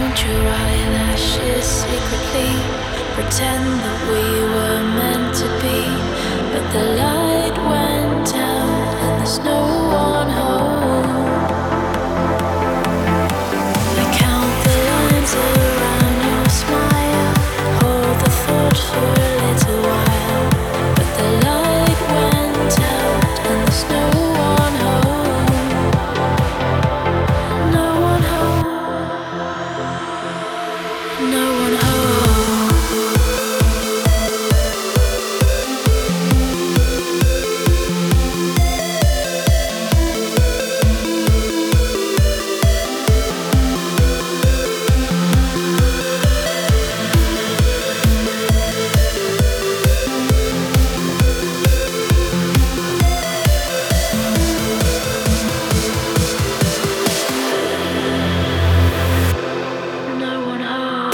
count your eyelashes secretly, pretend that we were meant to be, but the light went out and there's no one home. I count the lines around your smile, hold the thought for a little while, but the light went out and there's no one home. No one home. No one home. No one home.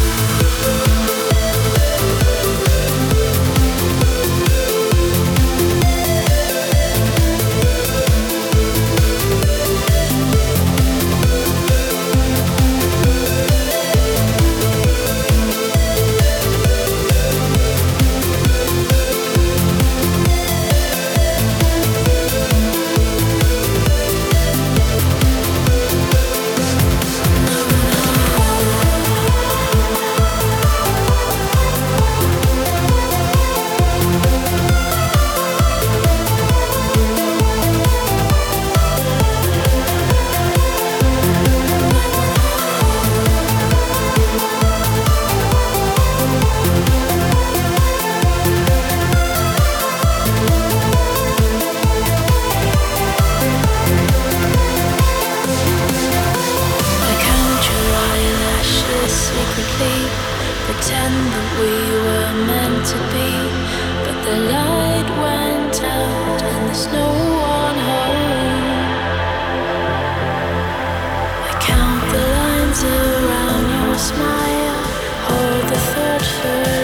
I count your eyelashes secretly, pretend that we were meant to be, but the light went out and there's no one home. I count the lines around your smile, hold the thought for